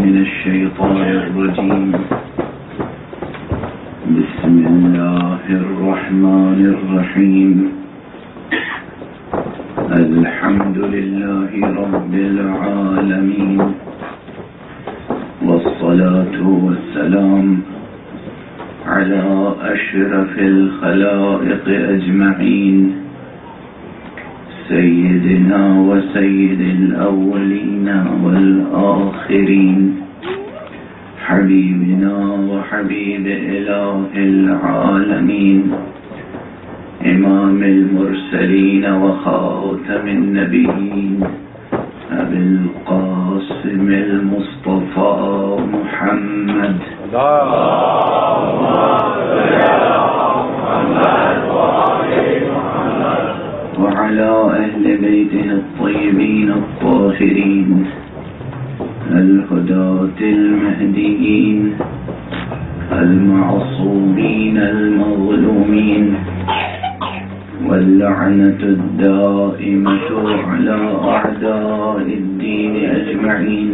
من الشيطان الرجيم. بسم الله الرحمن الرحيم. الحمد لله رب العالمين، والصلاة والسلام على أشرف الخلائق أجمعين، سيدنا وسيد الأولين والآخرين، حبيبنا وحبيب إله العالمين، إمام المرسلين وخاتم النبيين، أبي القاسم المصطفى محمد. وعلى أهل بيته الطيبين الطاهرين الهداة المهديين المعصومين المظلومين، واللعنة الدائمة على أعداء الدين أجمعين.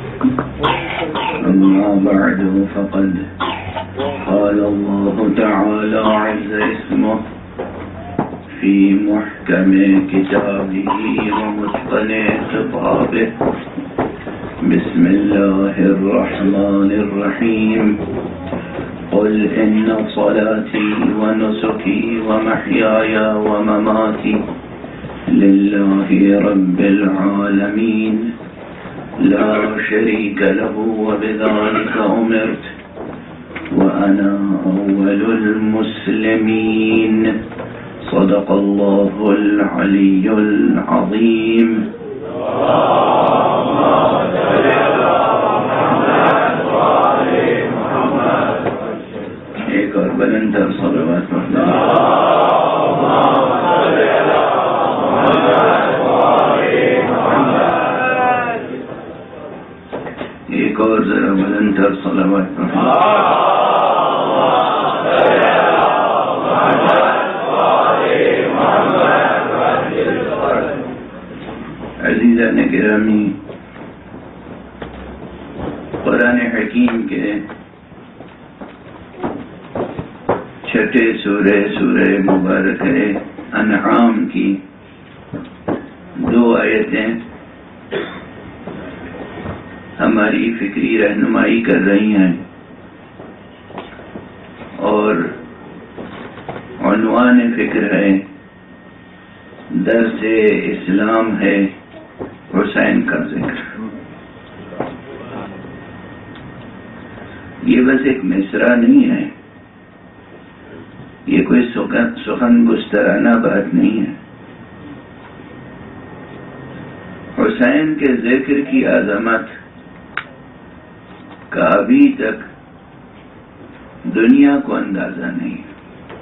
أما بعد، فقد قال الله تعالى عز اسمه في محكم كتابه ومتقن خطابه. بسم الله الرحمن الرحيم. قل إن صلاتي ونسكي ومحياي ومماتي لله رب العالمين لا شريك له وبذلك أمرت وأنا أول المسلمين. صدق الله العلي العظيم. ایک اور بلندر صلوات پڑھنا. ایک اور ذرا بلندر صلوات پڑھنا. عزیزان گرامی، قرآن حکیم کے چھٹے سورہ مبارک انعام کی 2 آیتیں ہماری فکری رہنمائی کر رہی ہیں، اور عنوان فکر ہے درس اسلام ہے حسین کا ذکر. یہ بس ایک مصرع نہیں ہے، یہ کوئی سخن گسترانہ بات نہیں ہے. حسین کے ذکر کی عظمت کا ابھی تک دنیا کو اندازہ نہیں ہے.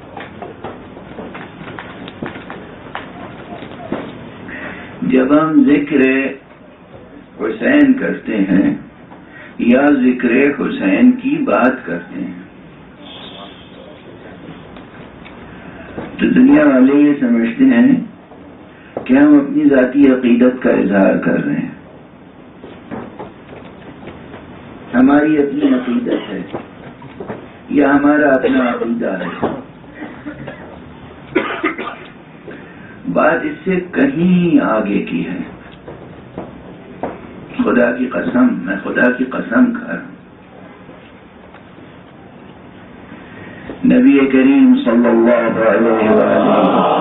جب ہم ذکر حسین کرتے ہیں یا ذکر حسین کی بات کرتے ہیں تو دنیا والے یہ سمجھتے ہیں کہ ہم اپنی ذاتی عقیدت کا اظہار کر رہے ہیں. ہماری اپنی عقیدت ہے یا ہمارا اپنا عقیدہ ہے. بات اس سے کہیں آگے کی ہے. خدا کی قسم، میں خدا کی قسم کھا رہا ہوں. نبی کریم صلی اللہ علیہ وسلم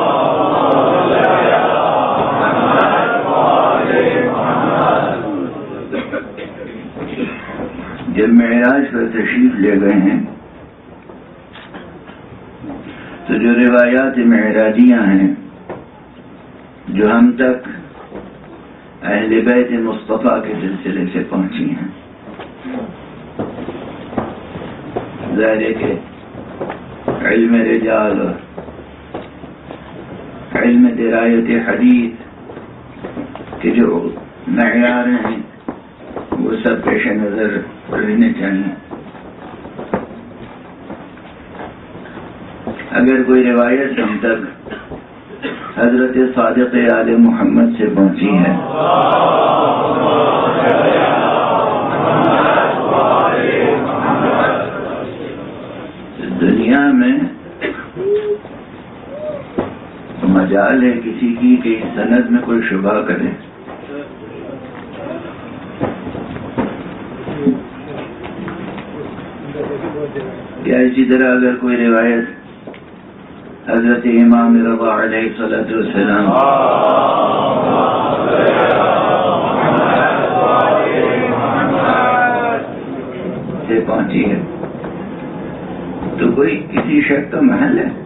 جب معراج پر تشریف لے گئے ہیں تو جو روایات معراجیاں ہیں جو ہم تک اہل بیت مصطفیٰ کے سلسلے سے پہنچی ہیں، ظاہر ہے کہ علم رجال اور علم درایت حدیث کے جو معیار ہیں وہ سب پیش نظر رہنے چاہیے. اگر کوئی روایت ہم تک حضرت صادق آل محمد سے پہنچی ہے دنیا میں مجال ہے کسی کی کہ اس سند میں کوئی شبہ کرے. یا اسی طرح اگر کوئی روایت حضرت امام رضا علیہ الصلوۃ والسلام سے پہنچی ہے تو کوئی کسی شک کا محل ہے.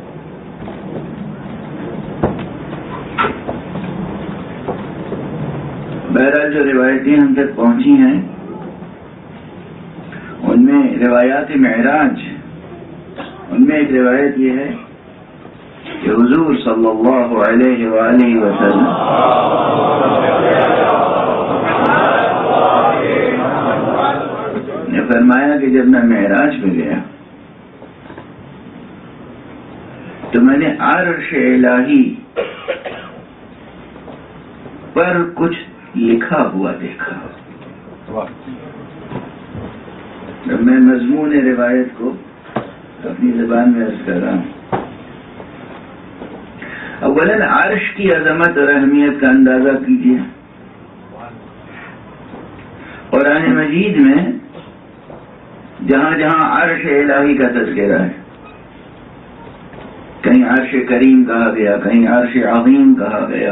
بہرحال جو روایتیں ہم تک پہنچی ہیں ان میں روایات معراج، ان میں ایک روایت یہ ہے کہ حضور صلی اللہ علیہ وآلہ وسلم نے فرمایا کہ جب میں معراج پہ گیا تو میں نے عرش الہی پر کچھ لکھا ہوا دیکھا. میں مضمون روایت کو اپنی زبان میں عرض کر رہا ہوں. اولاً عرش کی عظمت اور اہمیت کا اندازہ کیجیے. قرآن مجید میں جہاں جہاں عرش الہی کا تذکرہ ہے، کہیں عرش کریم کہا گیا، کہیں عرش عظیم کہا گیا،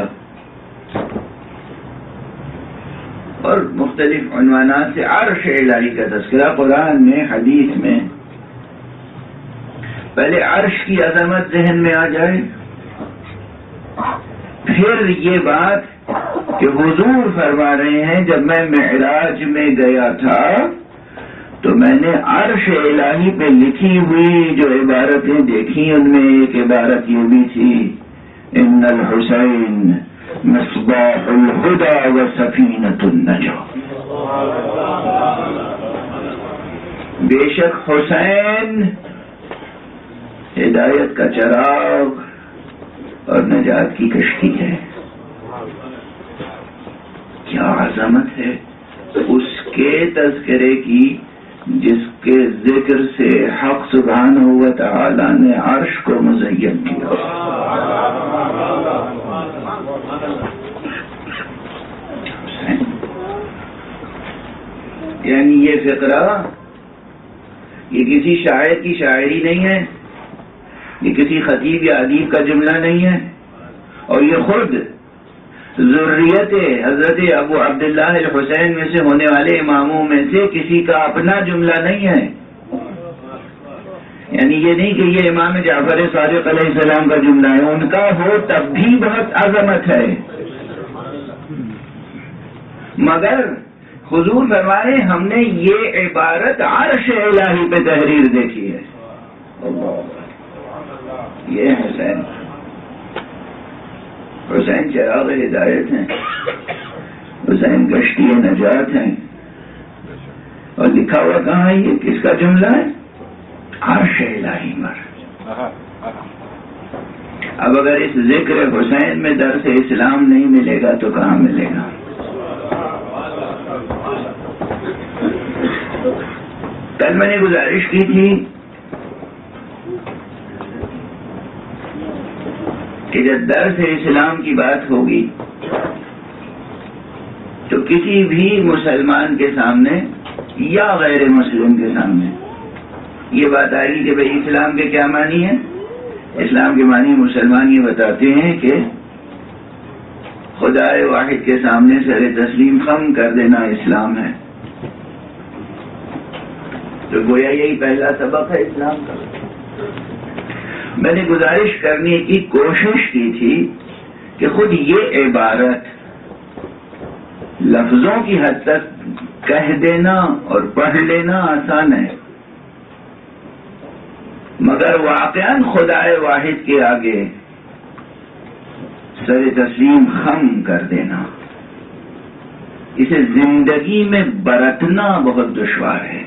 اور مختلف عنوانات سے عرش الہی کا تذکرہ قرآن میں، حدیث میں. پہلے عرش کی عظمت ذہن میں آ جائے، پھر یہ بات کہ حضور فرما رہے ہیں جب میں معراج میں گیا تھا تو میں نے عرش الہی پہ لکھی ہوئی جو عبارتیں دیکھی، ان میں ایک عبارت یہ بھی تھی، ان الحسین مصباح الہدی و سفینۃ النجاۃ. بے شک حسین ہدایت کا چراغ اور نجات کی کشتی ہے. کیا عظمت ہے اس کے تذکرے کی جس کے ذکر سے حق سبحانہ و تعالی نے عرش کو مزین کیا. یعنی یہ فقرہ یہ کسی شاعر کی شاعری نہیں ہے، یہ کسی خطیب یا ادیب کا جملہ نہیں ہے، اور یہ خود ذریت حضرت ابو عبداللہ الحسین میں سے ہونے والے اماموں میں سے کسی کا اپنا جملہ نہیں ہے. یعنی یہ نہیں کہ یہ امام جعفر صادق علیہ السلام کا جملہ ہے، ان کا ہو تب بھی بہت عظمت ہے. مگر حضور فرما رہے ہم نے یہ عبارت عرش الہی پہ تحریر دیکھی ہے. یہ حسین چراغ ہدایت ہیں، حسین کشتی نجات ہیں. اور لکھا ہوا کہاں ہے؟ یہ کس کا جملہ ہے؟ عرش الہی پر. اب اگر اس ذکر حسین میں درس اسلام نہیں ملے گا تو کہاں ملے گا؟ کل میں نے گزارش کی تھی کہ جب درس اسلام کی بات ہوگی تو کسی بھی مسلمان کے سامنے یا غیر مسلم کے سامنے یہ بات آئے گی کہ بھئی اسلام کے کیا معنی ہے. اسلام کے معنی مسلمان یہ بتاتے ہیں کہ خدا واحد کے سامنے سر تسلیم خم کر دینا اسلام ہے. تو گویا یہی پہلا سبق ہے اسلام کا. میں نے گزارش کرنے کی کوشش کی تھی کہ خود یہ عبارت لفظوں کی حد تک کہہ دینا اور پڑھ لینا آسان ہے، مگر واقعاً خدا واحد کے آگے سر تسلیم خم کر دینا، اسے زندگی میں برتنا بہت دشوار ہے.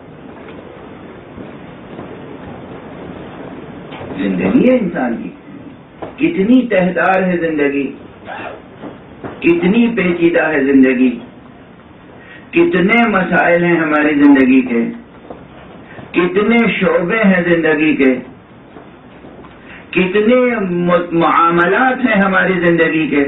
زندگی ہے انسان کی، کتنی تہدار ہے زندگی، کتنی پیچیدہ ہے زندگی، کتنے مسائل ہیں ہماری زندگی کے، کتنے شعبے ہیں زندگی کے، کتنے معاملات ہیں ہماری زندگی کے،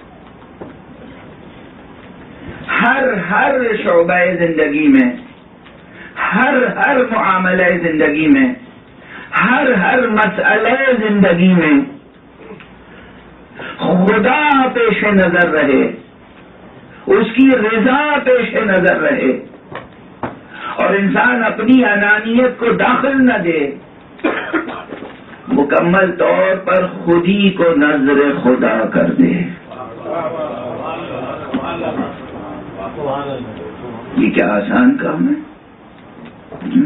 ہر شعبہ زندگی میں، ہر معاملہ زندگی میں، ہر مسئلہ زندگی میں خدا پیش نظر رہے، اس کی رضا پیش نظر رہے، اور انسان اپنی انانیت کو داخل نہ دے، مکمل طور پر خود ہی کو نظر خدا کر دے۔ یہ کیا آسان کام ہے؟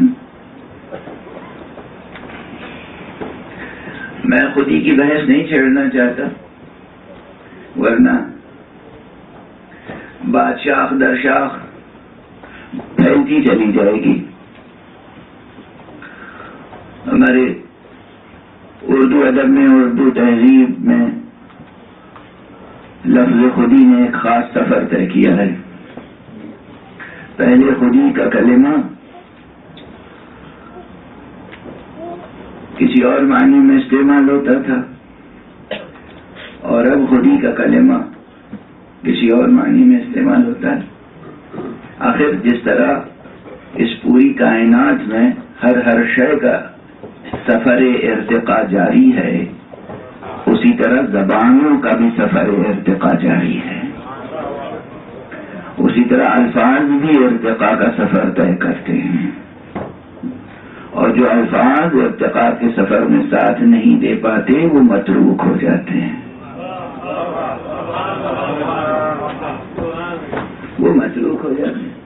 میں خودی کی بحث نہیں چھیڑنا چاہتا، ورنہ بات شاخ در شاخ پھیلتی چلی جائے گی۔ ہمارے اردو ادب میں، اردو تہذیب میں لفظ خودی نے ایک خاص سفر طے کیا ہے۔ پہلے خودی کا کلمہ کسی اور معنی میں استعمال ہوتا تھا، اور اب خودی کا کلمہ کسی اور معنی میں استعمال ہوتا ہے۔ آخر جس طرح اس پوری کائنات میں ہر شے کا سفر ارتقاء جاری ہے، اسی طرح زبانوں کا بھی سفر ارتقاء جاری ہے، اسی طرح الفاظ بھی ارتقاء کا سفر طے کرتے ہیں، اور جو الفاظ ارتقاء کے سفر میں ساتھ نہیں دے پاتے وہ متروک ہو جاتے ہیں، وہ متروک ہو جاتے ہیں۔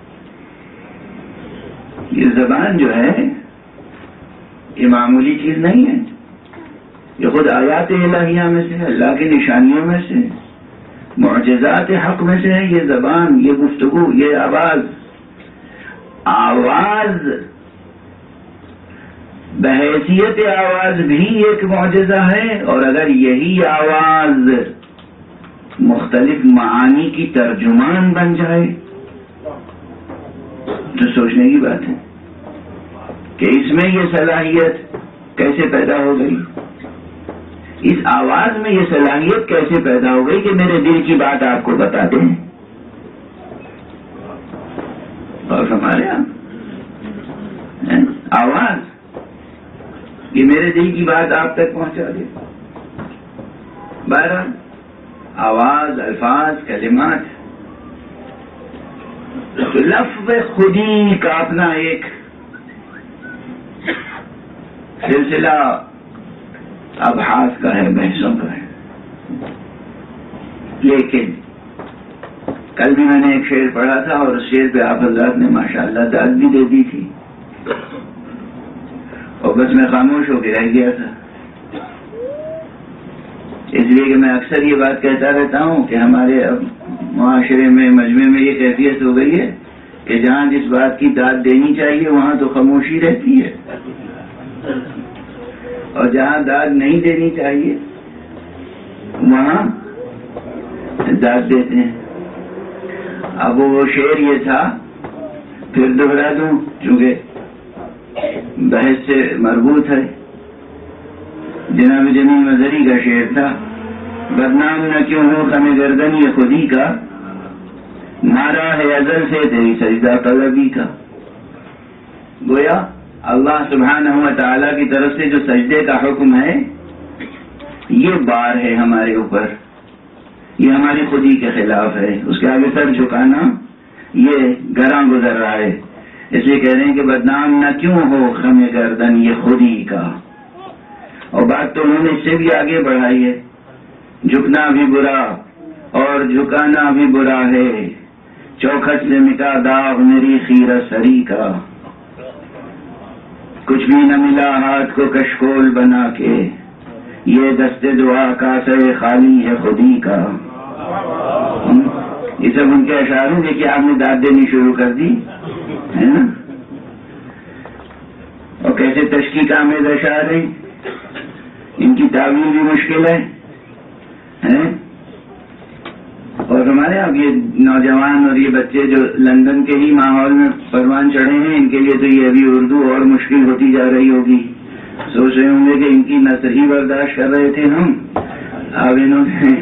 یہ زبان جو ہے یہ معمولی چیز نہیں ہے، یہ خود آیات الہیہ میں سے، اللہ کی نشانیوں میں سے، معجزات حق میں سے ہے۔ یہ زبان، یہ گفتگو، یہ آواز بحیثیت آواز بھی ایک معجزہ ہے، اور اگر یہی آواز مختلف معانی کی ترجمان بن جائے تو سوچنے کی بات ہے کہ اس میں یہ صلاحیت کیسے پیدا ہو گئی، اس آواز میں یہ صلاحیت کیسے پیدا ہو گئی کہ میرے دل کی بات آپ کو بتا دیں۔ اور ہمارے یہاں آواز یہ میرے دل کی بات آپ تک پہنچا دے۔ بہرحال آواز، الفاظ، کلمات، تو لفظ خودی کا اپنا ایک سلسلہ ابحاث کا ہے، بحثوں کا ہے۔ لیکن کل بھی میں نے ایک شعر پڑھا تھا، اور اس شعر پہ آپ حضرات نے ماشاءاللہ داد بھی دے دی تھی، اور بس میں خاموش ہو کے رہ گیا تھا، اس لیے کہ میں اکثر یہ بات کہتا رہتا ہوں کہ ہمارے اب معاشرے میں، مجمع میں یہ کیفیت ہو گئی ہے کہ جہاں جس بات کی داد دینی چاہیے وہاں تو خاموشی رہتی ہے، اور جہاں داد نہیں دینی چاہیے وہاں داد دیتے ہیں۔ اب وہ شعر یہ تھا، پھر دوہرا دوں چونکہ بحث سے مربوط ہے، جناب جمیل مظہری کا شعر تھا، بدنام نہ کیوں ہو خم گردن یہ خودی کا، مارا ہے ازل سے تیری سجدہ طلبی کا۔ گویا اللہ سبحانہ و تعالیٰ کی طرف سے جو سجدے کا حکم ہے یہ بار ہے ہمارے اوپر، یہ ہماری خودی کے خلاف ہے، اس کے آگے سر جھکانا یہ گراں گزر رہا ہے، اس لیے کہہ رہے ہیں کہ بدنام نہ کیوں ہو خم گردن یہ خودی کا۔ اور بات تو انہوں نے اس سے بھی آگے بڑھائی ہے، جھکنا بھی برا اور جھکانا بھی برا ہے، چوکھٹ سے مٹا داغ میری خیرہ سری کا، کچھ بھی نہ ملا ہاتھ کو کشکول بنا کے، یہ دست دعا کا سے خالی ہے خودی کا۔ یہ سب ان کے اشعار ہیں، دیکھیے آپ نے داد دینی شروع کر دی ہے نا، اور کیسے تشکیق آمیز اشعار ہیں، ان کی تعبیر بھی مشکل ہے، اور ہمارے اب یہ نوجوان اور یہ بچے جو لندن کے ہی ماحول میں پروان چڑھے ہیں، ان کے لیے تو یہ ابھی اردو اور مشکل ہوتی جا رہی ہوگی. سوچ رہے ہوں گے کہ ان کی نثر ہی برداشت کر رہے تھے ہم، اب انہوں نے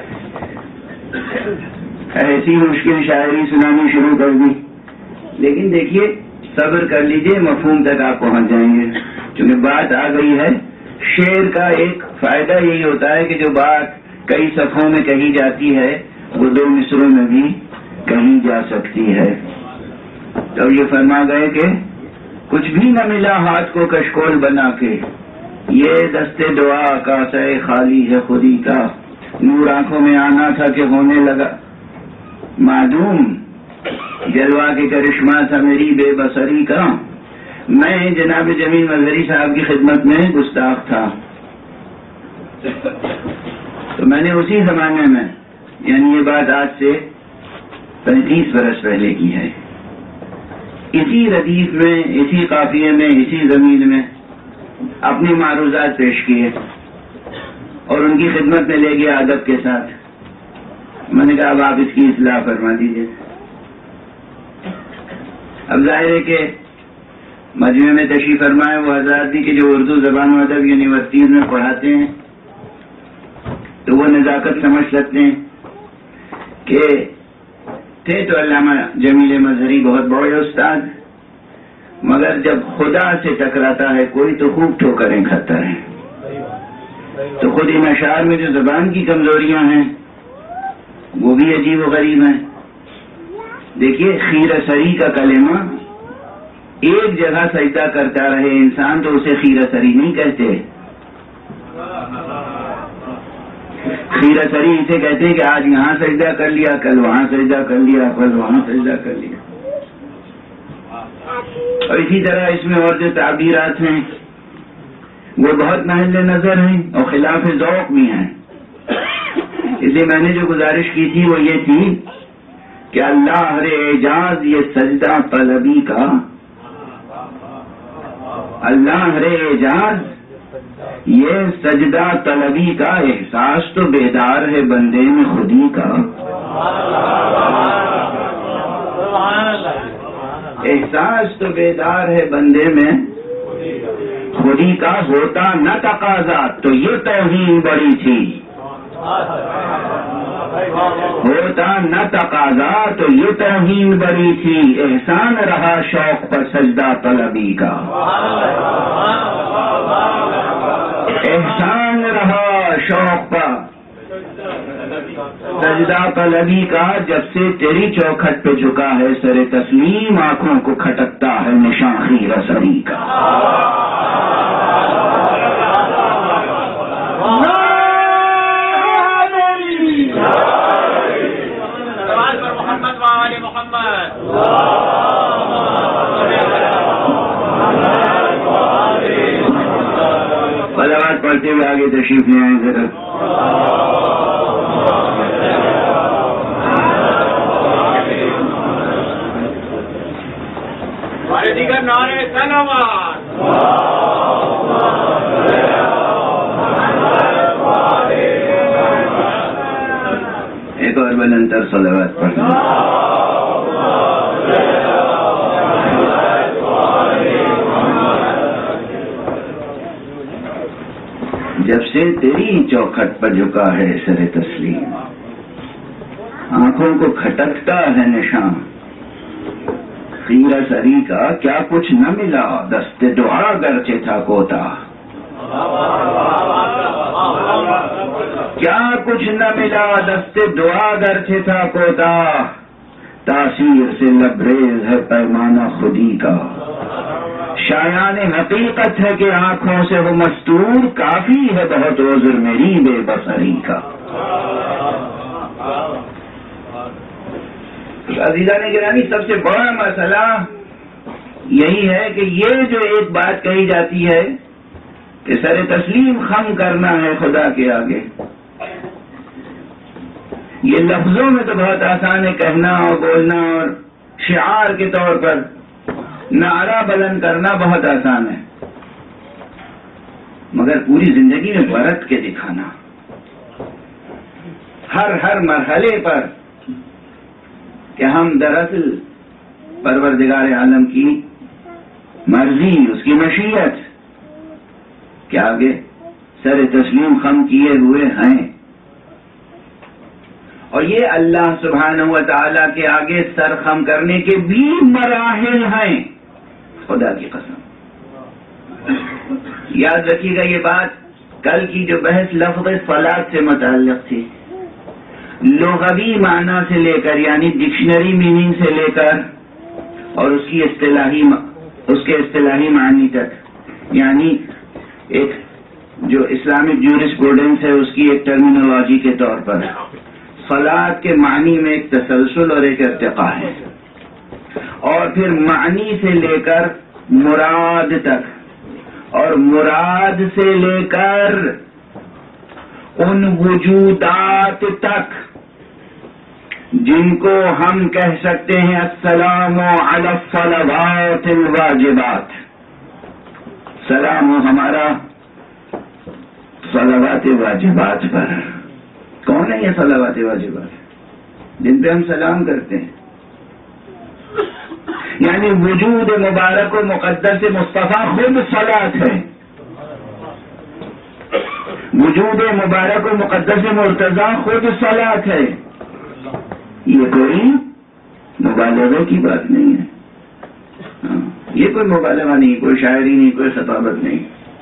ایسی مشکل شاعری سنانی شروع کر دی. لیکن دیکھیے صبر کر لیجئے، مفہوم تک آپ پہنچ جائیں گے. چونکہ بات آ گئی ہے، شعر کا ایک فائدہ یہی ہوتا ہے کہ جو بات کئی صفحوں میں کہی جاتی ہے وہ 2 مصروں میں بھی کہی جا سکتی ہے. تو یہ فرما گئے کہ کچھ بھی نہ ملا ہاتھ کو کشکول بنا کے، یہ دستے دعا کا سہ خالی ہے خودی کا. نور آنکھوں میں آنا تھا کہ ہونے لگا معدوم، جلوہ کے کرشمہ تھا میری بے بصری کا. میں جناب جمیل مظہری صاحب کی خدمت میں گستاخ تھا، تو میں نے اسی زمانے میں، یعنی یہ بات آج سے 35 برس پہلے کی ہے، اسی ردیف میں، اسی قافیے میں، اسی زمین میں اپنے معروضات پیش کیے اور ان کی خدمت میں لے گیا ادب کے ساتھ. میں نے کہا اب آپ اس کی اصلاح فرما دیجیے. اب ظاہر ہے کہ مجمع میں تشریف فرمائے وہ حضرات بھی کہ جو اردو زبان و ادب یونیورسٹیز میں پڑھاتے ہیں تو وہ نزاکت سمجھ سکتے ہیں کہ تھے تو علامہ جمیل مظہری بہت بڑے استاد، مگر جب خدا سے ٹکراتا ہے کوئی تو خوب ٹھوکریں کھاتا ہے. تو خود ان اشعار میں جو زبان کی کمزوریاں ہیں وہ بھی عجیب و غریب ہیں. دیکھیے خیرہ سری کا کلمہ، ایک جگہ سجدہ کرتا رہے انسان تو اسے خیرہ سری نہیں کہتے. خیرہ سری اسے کہتے ہیں کہ آج یہاں سجدہ کر لیا، کل وہاں سجدہ کر لیا، کل وہاں سجدہ کر لیا. اور اسی طرح اس میں اور جو تعبیرات ہیں وہ بہت محل نظر ہیں اور خلاف ذوق بھی ہیں. اس لیے میں نے جو گزارش کی تھی وہ یہ تھی کہ اللہ ہر اعجاز یہ سجدہ طلبی کا، اللہ ہر اعجاز یہ سجدہ طلبی کا، احساس تو بیدار ہے بندے میں خودی کا. احساس تو بیدار ہے بندے میں خودی کا، ہوتا نہ تقاضا تو یہ توہین بڑی تھی، ہوتا نہ تقاضا تو یہ توہین بڑی تھی. احسان رہا شوق پر سجدہ طلبی کا، احسان رہا شوق پر سجدہ طلبی کا. جب سے تیری چوکھٹ پہ جھکا ہے سر تسلیم، آنکھوں کو کھٹکتا ہے نشان خیرہ سری کا. صلوات پڑھتے ہوئے آگے تشریف لے آئیں ذرا. دیگر نعرے سلامات. ایک اور بلندر صلوات پڑھنا. جب سے تیری چوکھٹ پر جھکا ہے سر تسلیم، آنکھوں کو کھٹکتا ہے نشان خیرہ سری کا. کیا کچھ نہ ملا دست دعا گرچہ تھا کوتا، کیا کچھ نہ ملا دست دعا گرچہ تھا کوتا. تاثیر سے لبریز ہے پیمانہ خودی کا، شایان حقیقت ہے کہ آنکھوں سے وہ مستور، کافی ہے بہت عذر میری بے بصری کا. عزیزان گرامی، سب سے بڑا مسئلہ یہی ہے کہ یہ جو ایک بات کہی جاتی ہے کہ سر تسلیم خم کرنا ہے خدا کے آگے، یہ لفظوں میں تو بہت آسان ہے کہنا اور بولنا، اور شعار کے طور پر نعرہ بلند کرنا بہت آسان ہے، مگر پوری زندگی میں برت کے دکھانا، ہر مرحلے پر کہ ہم دراصل پروردگار عالم کی مرضی، اس کی مشیت کے آگے سر تسلیم خم کیے ہوئے ہیں، اور یہ اللہ سبحانہ و تعالی کے آگے سر خم کرنے کے بھی مراحل ہیں، خدا کی قسم۔ یاد رکھیے گا یہ بات، کل کی جو بحث لفظ صلاۃ سے متعلق تھی، لغوی معنی سے لے کر یعنی ڈکشنری میننگ سے لے کر اور اس کے اصطلاحی معنی تک، یعنی ایک جو اسلامک جورسپروڈنس ہے اس کی ایک ٹرمینالوجی کے طور پر صلاۃ کے معنی میں ایک تسلسل اور ایک ارتقاء ہے، اور پھر معنی سے لے کر مراد تک، اور مراد سے لے کر ان وجودات تک جن کو ہم کہہ سکتے ہیں السلام علی الصلوات الواجبات، سلام ہو ہمارا صلوات واجبات پر۔ کون ہے یہ صلوات واجبات جن پہ ہم سلام کرتے ہیں؟ یعنی وجود مبارک و مقدس مصطفیٰ خود صلاۃ ہے، وجود مبارک و مقدس مرتضیٰ خود صلاۃ ہے۔ یہ کوئی مبالغے کی بات نہیں ہے، یہ کوئی مبالغہ نہیں، کوئی شاعری نہیں، کوئی خطابت نہیں۔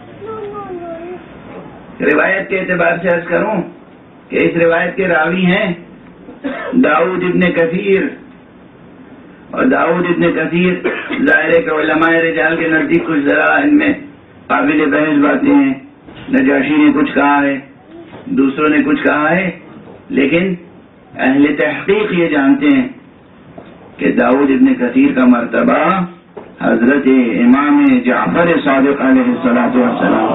روایت کے اعتبار سے عرض کروں کہ اس روایت کے راوی ہیں داؤد ابن کثیر، اور داؤد ابن کثیر ظاہر ہے کہ علماء رجال کے نزدیک کچھ ذرا ان میں قابل بحث باتیں ہیں، نجاشی نے کچھ کہا ہے، دوسروں نے کچھ کہا ہے، لیکن اہل تحقیق یہ جانتے ہیں کہ داؤد ابن کثیر کا مرتبہ حضرت امام جعفر صادق علیہ الصلوۃ والسلام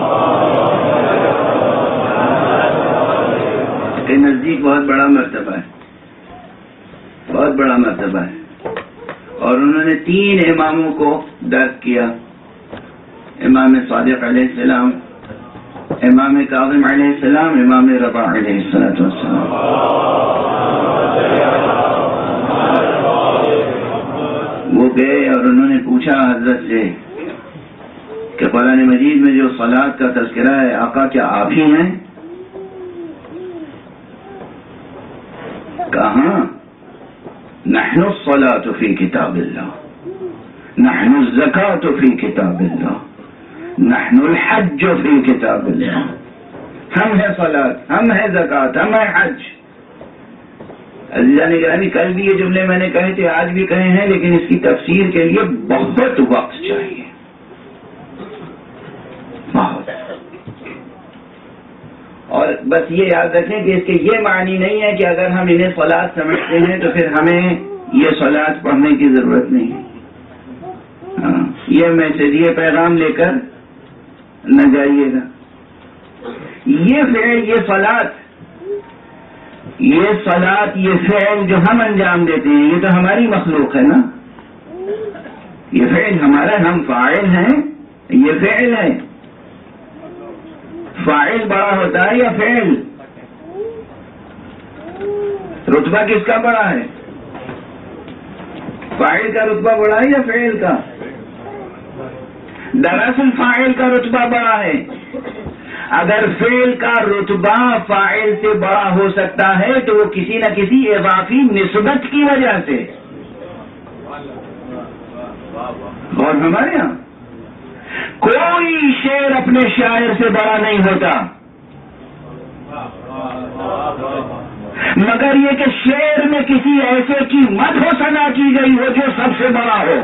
کے نزدیک بہت بڑا مرتبہ ہے، بہت بڑا مرتبہ ہے، اور انہوں نے 3 اماموں کو درک کیا، امام صادق علیہ السلام، امام کاظم علیہ السلام، امام رضا علیہ السلام۔ وہ گئے اور انہوں نے پوچھا حضرت سے کہ قرآن مجید میں جو صلاۃ کا تذکرہ ہے آقا کیا آپ ہی ہیں؟ کہاں؟ نحن الصلاۃ فی کتاب اللہ، نحن الزکاۃ فی کتاب اللہ، نحن الحج فی کتاب اللہ۔ ہم ہے صلاۃ، ہم ہے زکوٰۃ، ہم ہے حج۔ عزیزان گرامی، کل بھی یہ جملے میں نے کہے تھے، آج بھی کہے ہیں، لیکن اس کی تفسیر کے لیے بہت وقت چاہیے، بہت۔ اور بس یہ یاد رکھیں کہ اس کے یہ معنی نہیں ہے کہ اگر ہم انہیں صلاۃ سمجھتے ہیں تو پھر ہمیں یہ صلاۃ پڑھنے کی ضرورت نہیں ہے۔ یہ میسج، یہ پیغام لے کر نہ جائیے گا۔ یہ فعل، یہ صلاۃ، یہ صلاۃ، یہ فعل جو ہم انجام دیتے ہیں، یہ تو ہماری مخلوق ہے نا، یہ فعل ہمارا، ہم فاعل ہیں، یہ فعل ہے۔ فاعل بڑا ہوتا ہے یا فعل؟ رتبہ کس کا بڑا ہے؟ فاعل کا رتبہ بڑا ہے یا فعل کا؟ دراصل فاعل کا رتبہ بڑا ہے۔ اگر فعل کا رتبہ فاعل سے بڑا ہو سکتا ہے تو وہ کسی نہ کسی اضافی نسبت کی وجہ سے۔ اور ہمارے یہاں کوئی شعر اپنے شاعر سے بڑا نہیں ہوتا، مگر یہ کہ شعر میں کسی ایسے کی مدح و ثنا کی گئی ہو جو سب سے بڑا ہو۔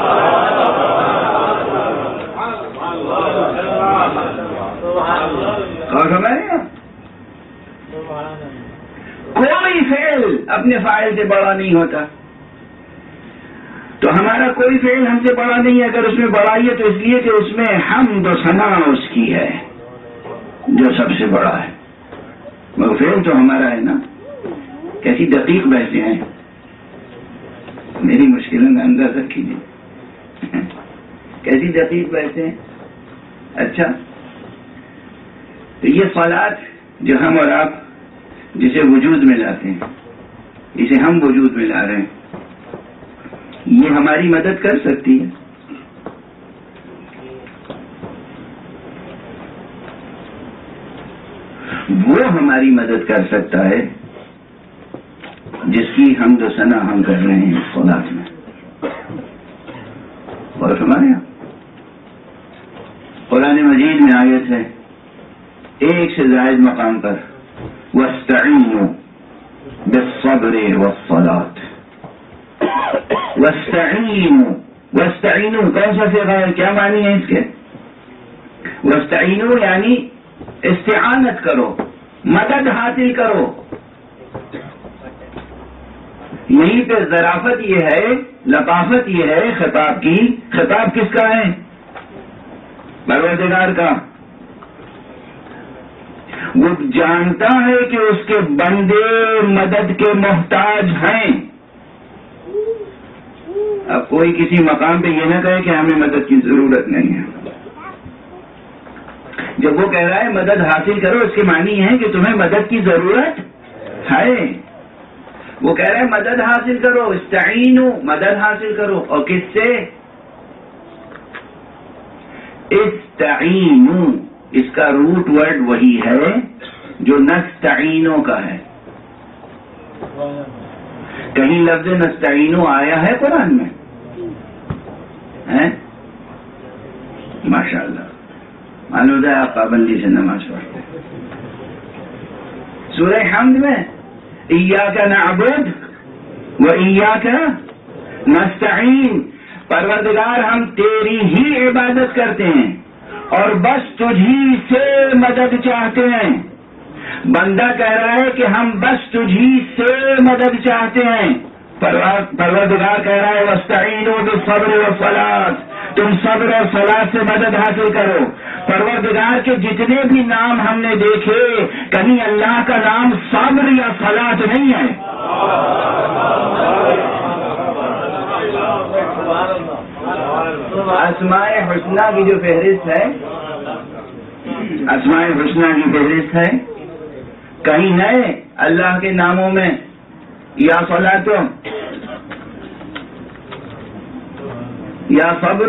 اور ہمارے یہاں کوئی فعل اپنے فاعل سے بڑا نہیں ہوتا، تو ہمارا کوئی فعل ہم سے بڑا نہیں ہے۔ اگر اس میں بڑائی ہے تو اس لیے کہ اس میں حمد و ثنا اس کی ہے جو سب سے بڑا ہے، مگر فعل تو ہمارا ہے نا۔ کیسی دقیق بحثیں ہیں، میری مشکلوں میں اندازہ کیجیے، کیسی دقیق بحثیں۔ اچھا، تو یہ صلاۃ جو ہم اور آپ جسے وجود میں لاتے ہیں، اسے ہم وجود میں لا رہے ہیں، یہ ہماری مدد کر سکتی ہے؟ وہ ہماری مدد کر سکتا ہے جس کی حمد و ثنا ہم کر رہے ہیں اس صلاۃ میں. اور ہمارے یہاں قرآن مجید میں آیت ہے ایک سے زائد مقام پر وَاسْتَعِينُوا بِالصَّبْرِ وَالصَّلَاةِ. وَاسْتَعِينُوا کون سا صیغہ ہے؟ کیا معنی ہے اس کے؟ وَاسْتَعِينُوا یعنی استعانت کرو، مدد حاصل کرو. یہیں پہ ظرافت یہ ہے، لطافت یہ ہے خطاب کی. خطاب کس کا ہے؟ پروردگار کا. وہ جانتا ہے کہ اس کے بندے مدد کے محتاج ہیں. اب کوئی کسی مقام پہ یہ نہ کہے کہ ہمیں مدد کی ضرورت نہیں ہے. جب وہ کہہ رہا ہے مدد حاصل کرو، اس کے معنی یہ ہے کہ تمہیں مدد کی ضرورت ہے. وہ کہہ رہا ہے مدد حاصل کرو، استعینوا، مدد حاصل کرو. اور کس سے؟ استعینوا، اس کا روٹ ورڈ وہی ہے جو نستعینوا کا ہے. کہیں لفظ نستعینوا آیا ہے قرآن میں؟ ماشاء اللہ، معلوم ہے آپ پابندی سے نماز پڑھتے. سورہ حمد میں ایاک نعبد و ایاک نستعین، پروردگار ہم تیری ہی عبادت کرتے ہیں اور بس تجھی سے مدد چاہتے ہیں. بندہ کہہ رہا ہے کہ ہم بس تجھی سے مدد چاہتے ہیں. پروردگار کہہ رہا ہے واستعینوا بالصبر والصلاۃ، تم صبر اور صلاۃ سے مدد حاصل کرو. پروردگار کے جتنے بھی نام ہم نے دیکھے، کہیں اللہ کا نام صبر یا صلاۃ نہیں ہے. اسماء حسنہ کی جو فہرست ہے، اسماء حسنہ کی فہرست ہے، کہیں نئے اللہ کے ناموں میں یا صلاۃ یا صبر.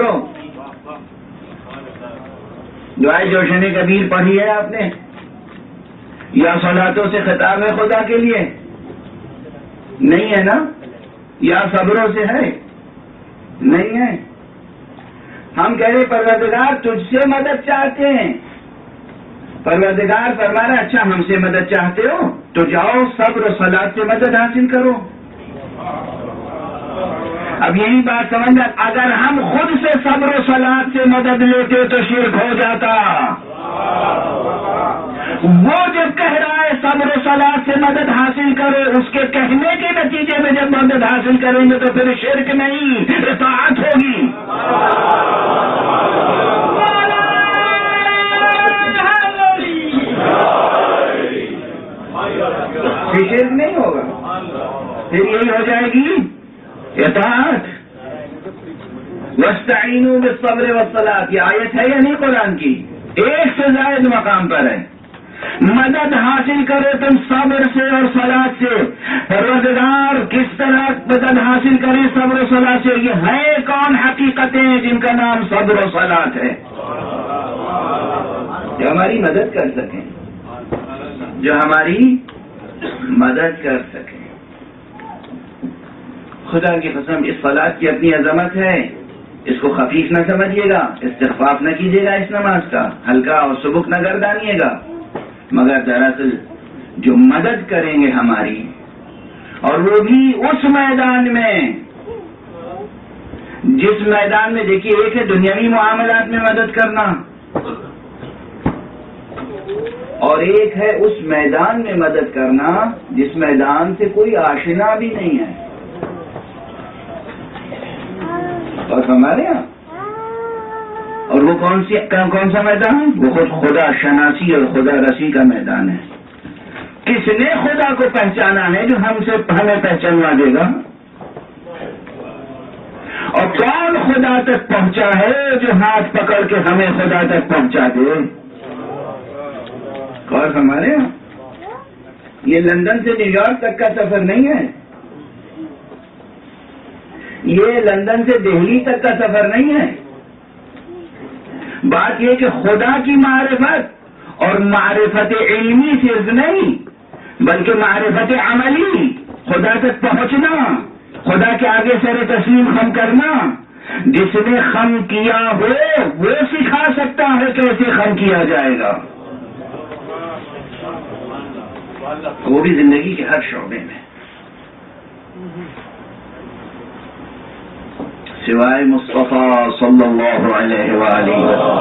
دعائے جوشن کبیر پڑھی ہے آپ نے؟ یا صلاتوں سے خطاب ہے خدا کے لیے؟ نہیں ہے نا. یا صبروں سے ہے؟ نہیں ہے. ہم کہہ رہے پروردگار تجھ سے مدد چاہتے ہیں. پروردگار فرما رہا اچھا ہم سے مدد چاہتے ہو تو جاؤ صبر و صلاۃ سے مدد حاصل کرو. اب یہی بات سمجھنا، اگر ہم خود سے صبر و صلاۃ سے مدد لیتے تو شرک ہو جاتا. وہ جب کہہ رہا ہے صبر و صلاۃ سے مدد حاصل کرو، اس کے کہنے کے نتیجے میں جب مدد حاصل کریں گے تو پھر شرک نہیں، اطاعت ہوگی. پھر شرک نہیں ہوگا، پھر یہی ہو جائے گی اطاعت. واستعینوا بالصبر والصلاۃ، یہ آیت ہے یا نہیں قرآن کی؟ ایک سے زائد مقام پر ہے. مدد حاصل کرو تم صبر سے اور صلاۃ سے. پروردگار کس طرح مدد حاصل کریں صبر و صلاۃ سے؟ یہ ہے کون حقیقتیں جن کا نام صبر و صلاۃ ہے، جو ہماری مدد کر سکیں، جو ہماری مدد کر سکیں. خدا کی قسم اس صلاۃ کی اپنی عظمت ہے، اس کو خفیف نہ سمجھیے گا، استخفاف نہ کیجیے گا اس نماز کا، ہلکا اور سبک نہ گردانیے گا. مگر دراصل جو مدد کریں گے ہماری، اور وہ بھی اس میدان میں جس میدان میں دیکھیے ایک ہے دنیاوی معاملات میں مدد کرنا، اور ایک ہے اس میدان میں مدد کرنا جس میدان سے کوئی آشنا بھی نہیں ہے. اور ہمارے یہاں اور وہ کون سا میدان؟ وہ خود خدا شناسی اور خدا رسی کا میدان ہے. کس نے خدا کو پہچانا ہے جو ہمیں پہچانوا دے گا؟ اور کون خدا تک پہنچا ہے جو ہاتھ پکڑ کے ہمیں خدا تک پہنچا دے؟ اور ہمارے یہاں یہ لندن سے نیو یارک تک کا سفر نہیں ہے، یہ لندن سے دہلی تک کا سفر نہیں ہے. بات یہ کہ خدا کی معرفت اور معرفت علمی صرف نہیں بلکہ معرفت عملی، خدا تک پہنچنا، خدا کے آگے سر تسلیم خم کرنا. جس نے خم کیا ہو وہ سکھا سکتا ہے کیسے خم کیا جائے گا، وہ بھی زندگی کے ہر شعبے میں. سوائے مصطفیٰ صلی اللہ علیہ وآلہ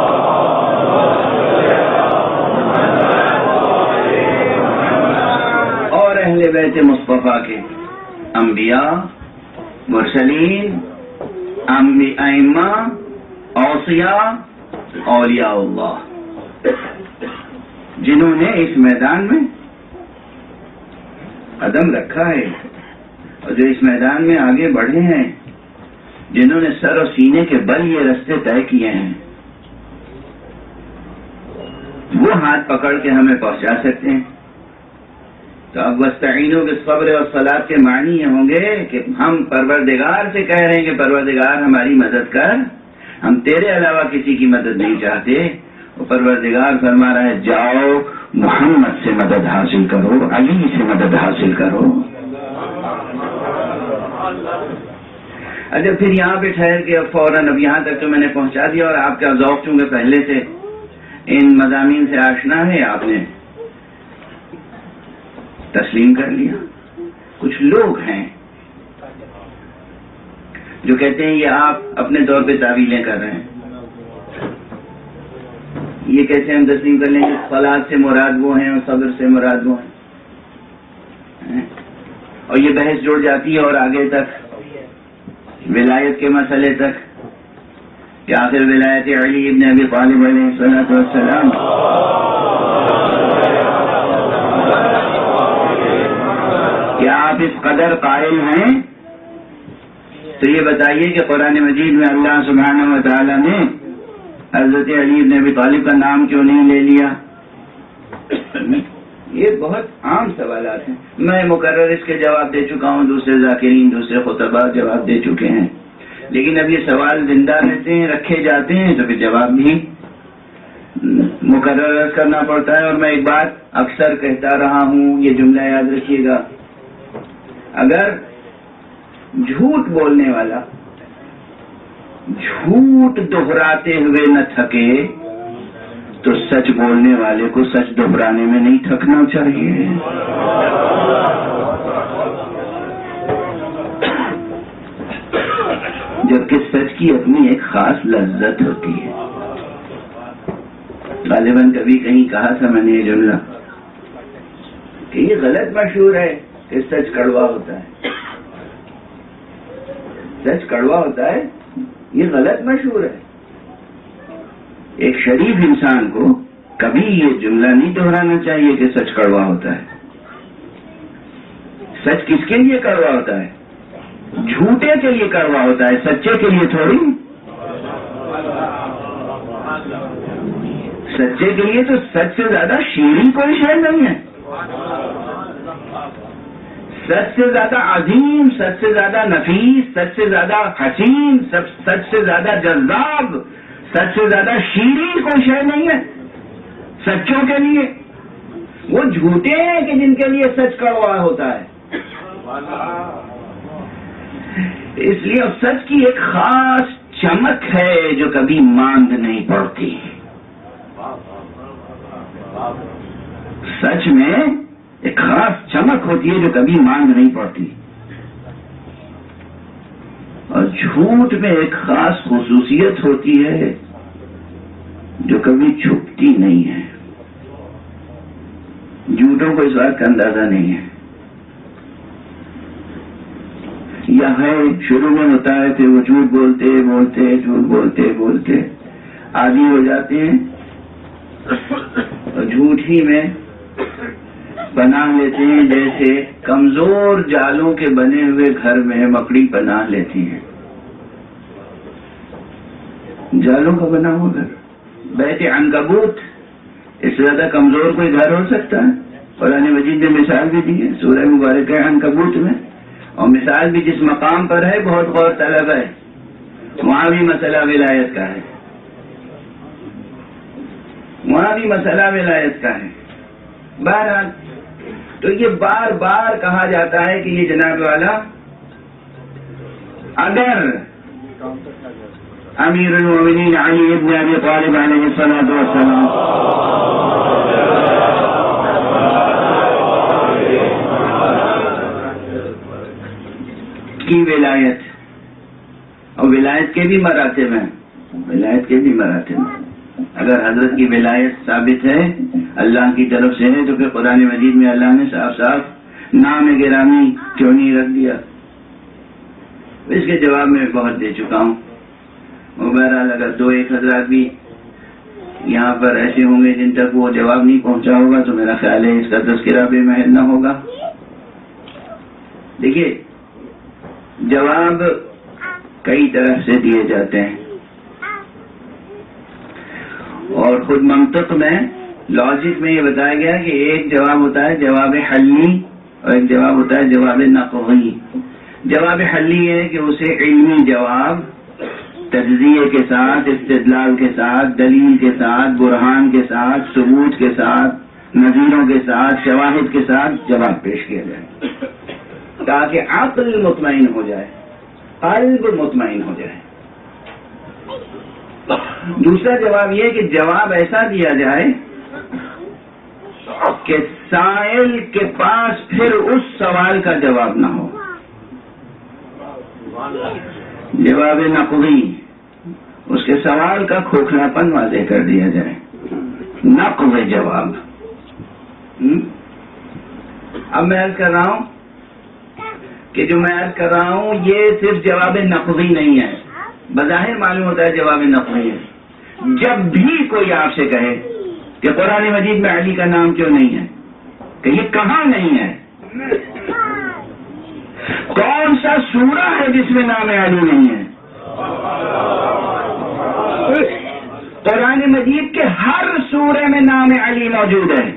اور اہل بیت مصطفیٰ کے انبیاء، مرسلین، ائمہ، اوصیاء، اولیاء اللہ، جنہوں نے اس میدان میں قدم رکھا ہے اور جو اس میدان میں آگے بڑھے ہیں، جنہوں نے سر اور سینے کے بل یہ رستے طے کیے ہیں، وہ ہاتھ پکڑ کے ہمیں پہنچا سکتے ہیں. تو اب وستعینوا بالصبر والصلاۃ کے معنی یہ ہوں گے کہ ہم پروردگار سے کہہ رہے ہیں کہ پروردگار ہماری مدد کر، ہم تیرے علاوہ کسی کی مدد نہیں چاہتے. وہ پروردگار فرما رہا ہے جاؤ محمد سے مدد حاصل کرو، علی سے مدد حاصل کرو. اچھا پھر یہاں پہ ٹھہر کے اب فوراً اب یہاں تک تو میں نے پہنچا دیا، اور آپ کا ذوق چونکہ پہلے سے ان مضامین سے آشنا ہے، آپ نے تسلیم کر لیا. کچھ لوگ ہیں جو کہتے ہیں یہ آپ اپنے طور پہ تعویلیں کر رہے ہیں. یہ کیسے ہم تسلیم کر لیں کہ صلاۃ سے مراد وہ ہیں اور صبر سے مراد وہ ہیں، اور یہ بحث جڑ جاتی ہے اور آگے تک ولایت کے مسئلے تک کہ آخر ولایت علی ابن ابی طالب علیہ السلام. کیا آپ اس قدر قائل ہیں؟ تو یہ بتائیے کہ قرآن مجید میں اللہ سبحانہ و تعالیٰ نے حضرت علی ابن ابی طالب کا نام کیوں نہیں لے لیا؟ یہ بہت عام سوالات ہیں، میں مقرر اس کے جواب دے چکا ہوں، دوسرے ذاکرین، دوسرے خطباء جواب دے چکے ہیں، لیکن اب یہ سوال زندہ رہتے ہیں، رکھے جاتے ہیں، تو پھر جواب بھی مقرر کرنا پڑتا ہے. اور میں ایک بات اکثر کہتا رہا ہوں، یہ جملہ یاد رکھیے گا، اگر جھوٹ بولنے والا جھوٹ دہراتے ہوئے نہ تھکے تو سچ بولنے والے کو سچ دہرانے میں نہیں تھکنا چاہیے. جبکہ سچ کی اپنی ایک خاص لذت ہوتی ہے. غالباً کبھی کہیں کہا تھا میں نے یہ جملہ کہ یہ غلط مشہور ہے کہ سچ کڑوا ہوتا ہے. سچ کڑوا ہوتا ہے، یہ غلط مشہور ہے. ایک شریف انسان کو کبھی یہ جملہ نہیں دہرانا چاہیے کہ سچ کڑوا ہوتا ہے. سچ کس کے لیے کڑوا ہوتا ہے؟ جھوٹے کے لیے کڑوا ہوتا ہے، سچے کے لیے تھوڑی. سچے کے لیے تو سچ سے زیادہ شیریں کوئی شے نہیں ہے، سچ سے زیادہ عظیم، سچ سے زیادہ نفیس، سچ سے زیادہ حسین، سچ سے زیادہ جذاب، سچ سے زیادہ شیریں کوئی شے نہیں ہے سچوں کے لیے. وہ جھوٹے ہیں کہ جن کے لیے سچ کڑوا ہوتا ہے. اس لیے اب سچ کی ایک خاص چمک ہے جو کبھی ماند نہیں پڑتی. سچ میں ایک خاص چمک ہوتی ہے جو کبھی ماند نہیں پڑتی، اور جھوٹ میں ایک خاص خصوصیت ہوتی ہے جو کبھی چھپتی نہیں ہے. جھوٹوں کو اس بات کا اندازہ نہیں ہے. یا ہے شروع میں ہوتا ہے کہ وہ جھوٹ بولتے بولتے جھوٹ بولتے بولتے عادی ہو جاتے ہیں اور جھوٹ ہی میں پناہ لیتے ہیں، جیسے کمزور جالوں کے بنے ہوئے گھر میں مکڑی پناہ لیتی ہے. جالوں کا بنا ہوا گھر، بیت عنکبوت، اس سے زیادہ کمزور کوئی گھر ہو سکتا ہے؟ قرآن مجید نے مثال بھی دی ہے سورہ مبارکہ عنکبوت میں، اور مثال بھی جس مقام پر ہے بہت غور طلب ہے، وہاں بھی مسئلہ ولایت کا ہے، وہاں بھی مسئلہ ولایت کا ہے۔ بہرحال تو یہ بار بار کہا جاتا ہے کہ یہ جناب والا اگر امیر المومنین علی ابن ابی طالب علیہ الصلوۃ والسلام کی ولایت، اور ولایت کے بھی مراتب ہیں، ولایت کے بھی مراتب ہیں، اگر حضرت کی ولایت ثابت ہے اللہ کی طرف سے ہے تو پھر قرآن مجید میں اللہ نے صاف صاف نام گرامی کیوں نہیں رکھ دیا؟ اس کے جواب میں بہت دے چکا ہوں۔ بہرحال اگر دو ایک حضرات بھی یہاں پر ایسے ہوں گے جن تک وہ جواب نہیں پہنچا ہوگا تو میرا خیال ہے اس کا تذکرہ بے محل نہ ہوگا۔ دیکھیے جواب کئی طرح سے دیے جاتے ہیں، اور خود منطق میں لاجک میں یہ بتایا گیا کہ ایک جواب ہوتا ہے جواب حلی اور ایک جواب ہوتا ہے جواب نقضی۔ جواب حلی ہے کہ اسے علمی جواب تجزیے کے ساتھ، استدلال کے ساتھ، دلیل کے ساتھ، برہان کے ساتھ، ثبوت کے ساتھ، نظیروں کے ساتھ، شواہد کے ساتھ جواب پیش کیا جائے تاکہ عقل مطمئن ہو جائے، قلب مطمئن ہو جائے۔ دوسرا جواب یہ کہ جواب ایسا دیا جائے کہ سائل کے پاس پھر اس سوال کا جواب نہ ہو۔ جواب نقضی، اس کے سوال کا کھوکھلاپن واضح کر دیا جائے، نقض جواب۔ اب میں عرض کر رہا ہوں کہ جو میں عرض کر رہا ہوں یہ صرف جواب نقضی نہیں ہے، بظاہر معلوم ہوتا ہے جواب نقضی ہے۔ جب بھی کوئی آپ سے کہے کہ قرآن مجید میں علی کا نام کیوں نہیں ہے، کہ یہ کہاں نہیں ہے، کون سا سورہ ہے جس میں نام علی نہیں ہے؟ قرآن مجید کے ہر سورے میں نام علی موجود ہے،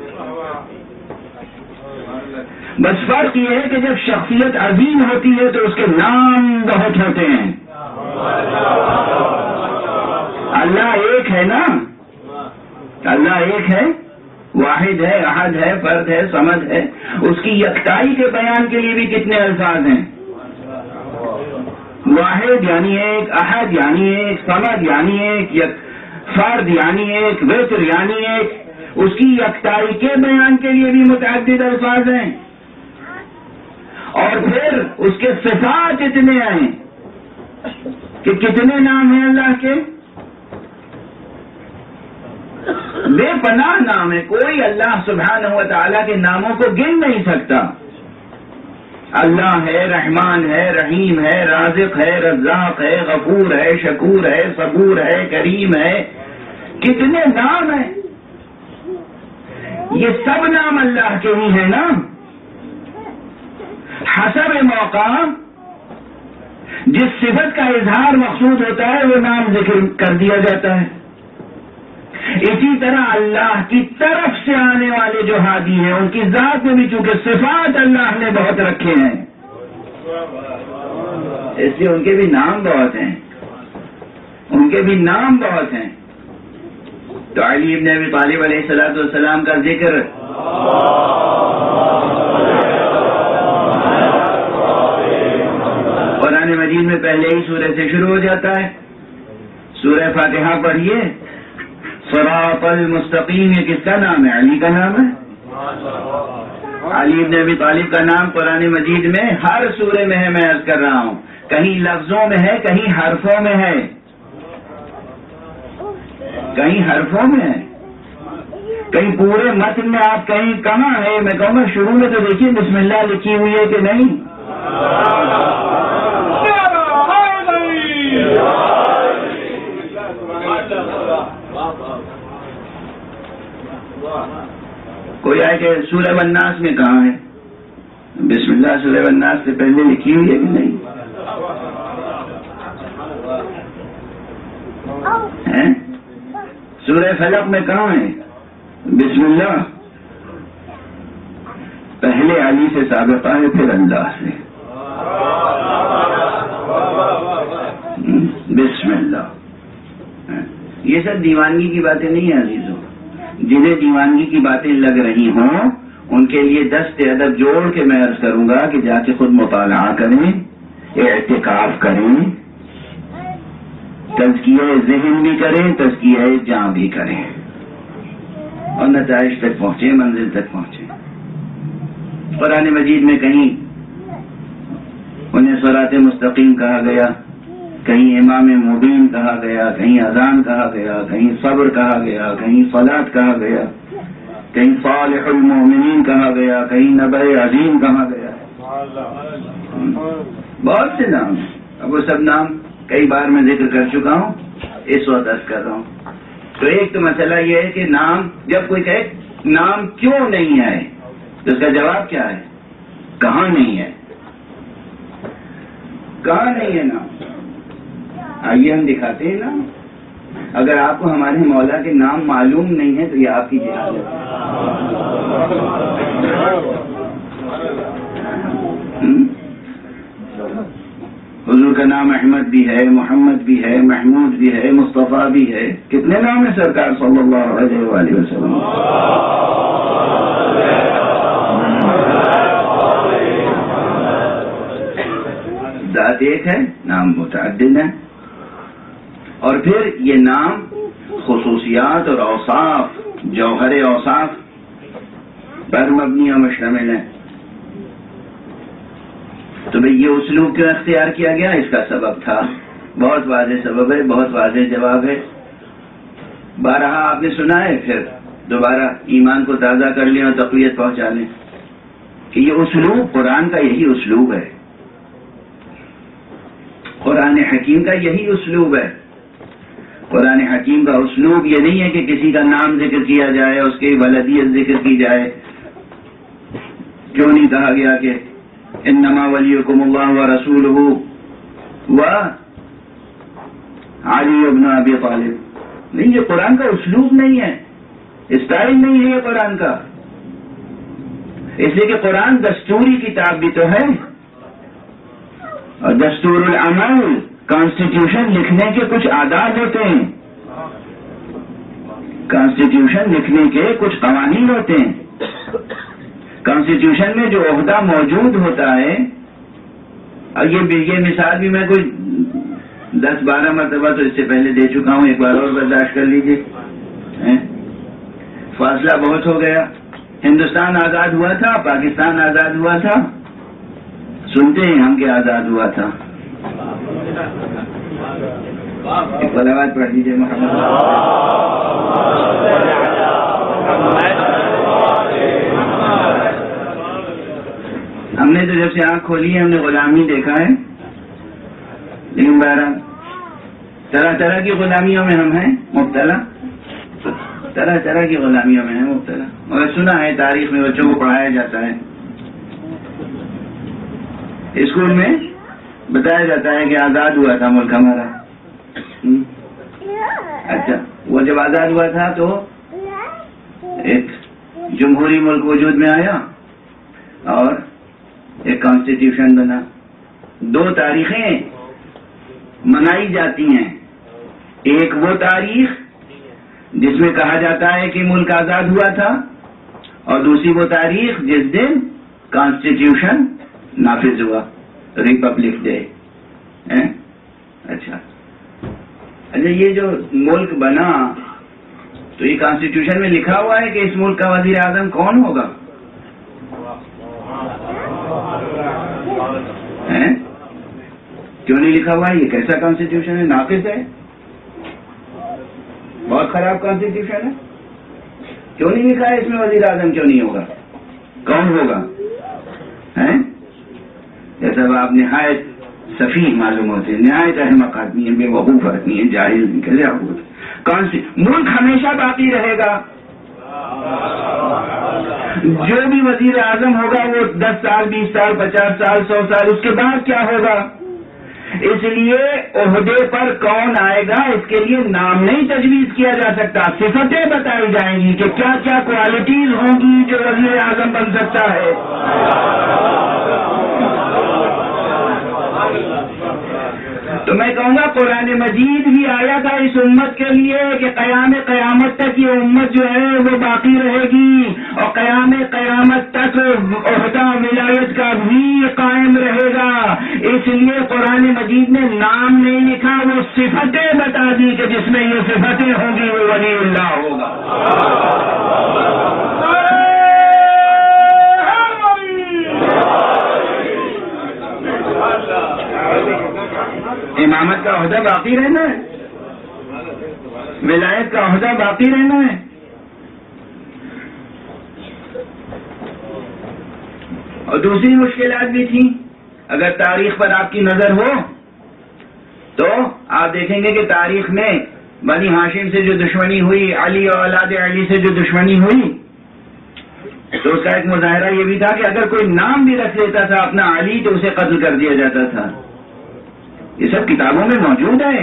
بس فرق یہ ہے کہ جب شخصیت عظیم ہوتی ہے تو اس کے نام بہت ہوتے ہیں۔ اللہ ایک ہے نا، اللہ ایک ہے، واحد ہے، احد ہے، فرد ہے، صمد ہے، اس کی یکتائی کے بیان کے لیے بھی کتنے الفاظ ہیں؟ واحد یعنی ایک، احد یعنی ایک، صمد یعنی ایک، فرد یعنی ایک، وتر یعنی ایک، اس کی یکتائی کے بیان کے لیے بھی متعدد الفاظ ہیں، اور پھر اس کے صفات اتنے ہیں کہ کتنے نام ہیں اللہ کے؟ بے پناہ نام ہے، کوئی اللہ سبحانہ و تعالیٰ کے ناموں کو گن نہیں سکتا۔ اللہ ہے، رحمان ہے، رحیم ہے، رازق ہے، رزاق ہے، غفور ہے، شکور ہے، صبور ہے، کریم ہے، کتنے نام ہیں، یہ سب نام اللہ کے ہی ہیں نا۔ حسب موقع جس صفت کا اظہار مقصود ہوتا ہے وہ نام ذکر کر دیا جاتا ہے۔ اسی طرح اللہ کی طرف سے آنے والے جو ہادی ہیں ان کی ذات میں بھی چونکہ صفات اللہ نے بہت رکھے ہیں اس لیے ان کے بھی نام بہت ہیں، ان کے بھی نام بہت ہیں۔ تو علی ابن ابی طالب علیہ الصلوۃ والسلام کا ذکر قرآن مجید میں پہلے ہی سورہ سے شروع ہو جاتا ہے۔ سورہ فاتحہ پڑھیے، صراط المستقیم، یہ کس کا نام ہے؟ علی کا نام ہے۔ علی ابن ابی طالب کا نام قرآن مجید میں ہر سورے میں ہے، میں عرض کر رہا ہوں، کہیں لفظوں میں ہے، کہیں حرفوں میں ہے، کہیں حرفوں میں ہے، کہیں پورے متن میں آپ کہیں کہاں ہے؟ میں کہوں گا شروع میں تو دیکھیے بسم اللہ لکھی ہوئی ہے کہ نہیں؟ کوئی آئے کہ سورہ والناس میں کہاں ہے؟ بسم اللہ سورہ والناس سے پہلے لکھی ہوئی ہے کہ نہیں؟ سورہ فلق میں کہاں ہے؟ بسم اللہ پہلے علی سے سابقہ ہے، پھر اللہ سے۔ بسم اللہ. یہ سب دیوانگی کی باتیں نہیں ہیں عزیزوں. جنہیں دیوانگی کی باتیں لگ رہی ہوں ان کے لیے دست ادب جوڑ کے میں عرض کروں گا کہ جا کے خود مطالعہ کریں، اعتکاف کریں، تزکیہ ذہن بھی کریں، تزکیہ جاں بھی کریں اور نتائج تک پہنچیں، منزل تک پہنچیں. قرآن مجید میں کہیں انہیں صراط مستقیم کہا گیا، کہیں امام مبین کہا گیا، کہیں اذان کہا گیا، کہیں صبر کہا گیا، کہیں صلاۃ کہا گیا، کہیں صالح المؤمنین کہا گیا، کہیں نبع عظیم کہا گیا. بہت سے نام ہیں. اب وہ سب نام کئی بار میں ذکر کر چکا ہوں، اس وقت عرض کر رہا ہوں. تو ایک تو مسئلہ یہ ہے کہ نام، جب کوئی کہے نام کیوں نہیں ہے تو اس کا جواب کیا ہے؟ کہاں نہیں ہے؟ کہاں نہیں ہے نام؟ آئیے ہم دکھاتے ہیں نا. اگر آپ کو ہمارے مولا کے نام معلوم نہیں ہے تو یہ آپ کی جہالت ہے. حضور کا نام احمد بھی ہے، محمد بھی ہے، محمود بھی ہے، مصطفیٰ بھی ہے. کتنے نام ہیں سرکار صلی اللہ علیہ وآلہ وسلم؟ ذات ایک ہے، نام متعدد ہے. اور پھر یہ نام خصوصیات اور اوصاف، جوہر اوصاف پر مبنی و مشتمل ہے. تو بھئی یہ اسلوب کیوں اختیار کیا گیا؟ اس کا سبب تھا، بہت واضح سبب ہے، بہت واضح جواب ہے. بارہا آپ نے سنا ہے، پھر دوبارہ ایمان کو تازہ کر لیں اور تقویت پہنچا لیں کہ یہ اسلوب قرآن کا یہی اسلوب ہے، قرآن حکیم کا یہی اسلوب ہے. قرآن حکیم کا اسلوب یہ نہیں ہے کہ کسی کا نام ذکر کیا جائے، اس کی ولدیت ذکر کی جائے. کیوں نہیں کہا گیا کہ انما ولیکم اللہ ورسولہ و علی بن ابی طالب؟ نہیں، یہ قرآن کا اسلوب نہیں ہے، اسٹائل نہیں ہے یہ قرآن کا. اس لیے کہ قرآن دستوری کتاب بھی تو ہے، اور دستور العمل، کانسٹیٹیوشن لکھنے کے کچھ آداب ہوتے ہیں، کانسٹیٹیوشن لکھنے کے کچھ قوانین ہوتے ہیں. کانسٹیٹیوشن میں جو عہدہ موجود ہوتا ہے، اور یہ مثال بھی میں کوئی 10-12 مرتبہ تو اس سے پہلے دے چکا ہوں، ایک بار اور برداشت کر لیجیے. فاصلہ بہت ہو گیا. ہندوستان آزاد ہوا تھا، پاکستان آزاد ہوا تھا، سنتے ہیں ہم کہ آزاد ہوا تھا. ایک بلاوات پڑھ دیجیے محمد. ہم نے تو جب سے آنکھ کھولی ہے ہم نے غلامی دیکھا ہے، لیکن بہرحال طرح طرح کی غلامیوں میں ہم ہیں مبتلا، طرح طرح کی غلامیوں میں ہیں مبتلا. مگر سنا ہے تاریخ میں بچوں کو پڑھایا جاتا ہے، اسکول میں بتایا جاتا ہے کہ آزاد ہوا تھا ملک ہمارا. اچھا، وہ جب آزاد ہوا تھا تو ایک جمہوری ملک وجود میں آیا اور ایک کانسٹیٹیوشن بنا. 2 تاریخیں منائی جاتی ہیں، ایک وہ تاریخ جس میں کہا جاتا ہے کہ ملک آزاد ہوا تھا، اور دوسری وہ تاریخ جس دن کانسٹیٹیوشن نافذ ہوا، ریپبلک ڈے. اچھا، یہ جو ملک بنا تو یہ کانسٹیٹیوشن میں لکھا ہوا ہے کہ اس ملک کا وزیر اعظم کون ہوگا؟ کیوں نہیں لکھا ہوا ہے؟ یہ کیسا کانسٹیٹیوشن ہے؟ ناقص ہے، بہت خراب کانسٹیٹیوشن ہے. کیوں نہیں لکھا ہے اس میں وزیر اعظم کیوں نہیں ہوگا؟ کون ہوگا؟ یہ سب آپ نہایت سفیہ معلوم ہوتے ہیں، نہایت احمق آدمی ہیں، بے وقوف آدمی ہیں، جاہل ہیں. کیسے آپ ہوتے؟ ملک ہمیشہ باقی رہے گا. جو بھی وزیر اعظم ہوگا وہ 10 سال 20 سال 50 سال 100 سال، اس کے بعد کیا ہوگا؟ اس لیے عہدے پر کون آئے گا اس کے لیے نام نہیں تجویز کیا جا سکتا، صفتیں بتائی جائیں گی کہ کیا کیا کوالٹیز ہوں گی جو وزیر اعظم بن سکتا ہے. تو میں کہوں گا قرآن مجید بھی آیا تھا اس امت کے لیے کہ قیامت تک یہ امت جو ہے وہ باقی رہے گی، اور قیامت تک عہدہ ولایت کا بھی قائم رہے گا. اس لیے قرآن مجید نے نام نہیں لکھا، وہ صفتیں بتا دی کہ جس میں یہ صفتیں ہوں گی وہ ولی اللہ ہوگا. امامت کا عہدہ باقی رہنا ہے، ولایت کا عہدہ باقی رہنا ہے. اور دوسری مشکلات بھی تھیں. اگر تاریخ پر آپ کی نظر ہو تو آپ دیکھیں گے کہ تاریخ میں بنی ہاشم سے جو دشمنی ہوئی، علی اور اولاد علی سے جو دشمنی ہوئی، تو اس کا ایک مظاہرہ یہ بھی تھا کہ اگر کوئی نام بھی رکھ لیتا تھا اپنا علی تو اسے قتل کر دیا جاتا تھا. یہ سب کتابوں میں موجود ہے،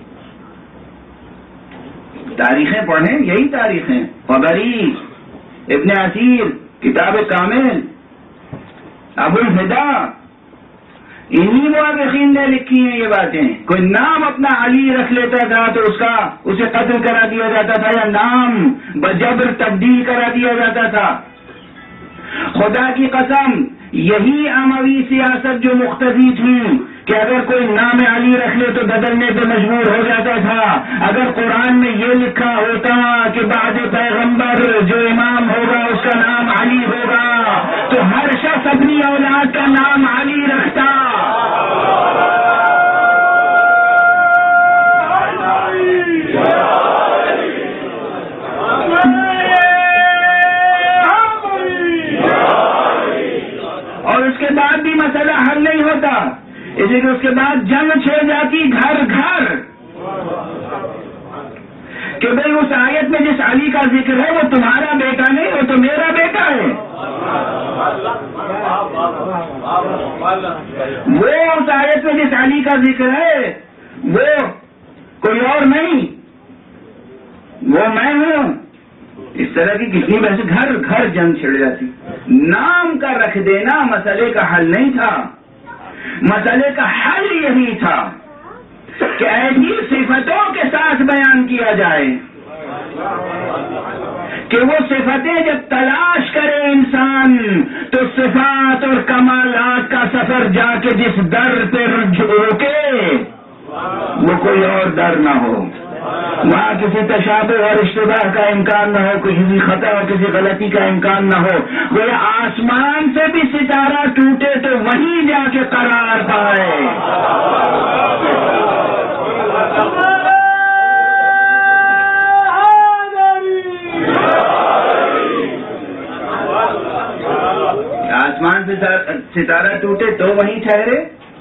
تاریخیں پڑھیں، یہی تاریخیں. قبری، ابن عثیر، کتاب کامل، ابو الفدا، انہی مورخین نے لکھی ہیں یہ باتیں. کوئی نام اپنا علی رکھ لیتا تھا تو اسے قتل کرا دیا جاتا تھا یا نام بجبر تبدیل کرا دیا جاتا تھا. خدا کی قسم یہی اموی سیاست جو مقتضی تھی کہ اگر کوئی نام علی رکھ لے تو بدلنے پہ مجبور ہو جاتا تھا. اگر قرآن میں یہ لکھا ہوتا کہ بعد پیغمبر جو امام ہوگا اس کا نام علی ہوگا تو ہر شخص اپنی اولاد کا نام علی رکھتا. اور اس کے بعد بھی مسئلہ حل نہیں ہوتا، اسی لیے اس کے بعد جنگ چھڑ جاتی گھر گھر کہ بھئی اس آیت میں جس علی کا ذکر ہے وہ تمہارا بیٹا نہیں، وہ تو میرا بیٹا ہے. وہ اس آیت میں جس علی کا ذکر ہے وہ کوئی اور نہیں، وہ میں ہوں. اس طرح کی کتنی بحث، گھر گھر جنگ چھڑ جاتی. نام کا رکھ دینا مسئلے کا حل نہیں تھا. مسئلے کا حل یہی تھا کہ ایسی صفتوں کے ساتھ بیان کیا جائے کہ وہ صفتیں جب تلاش کرے انسان تو صفات اور کمالات کا سفر جا کے جس در پہ روکے وہ کوئی اور در نہ ہو، وہاں کسی تشابہ اور اشتباہ کا امکان نہ ہو، کسی خطا اور کسی غلطی کا امکان نہ ہو. وہ آسمان سے بھی ستارہ ٹوٹے تو وہیں جا کے قرار پائے. آسمان سے ستارہ ٹوٹے تو وہیں ٹھہرے،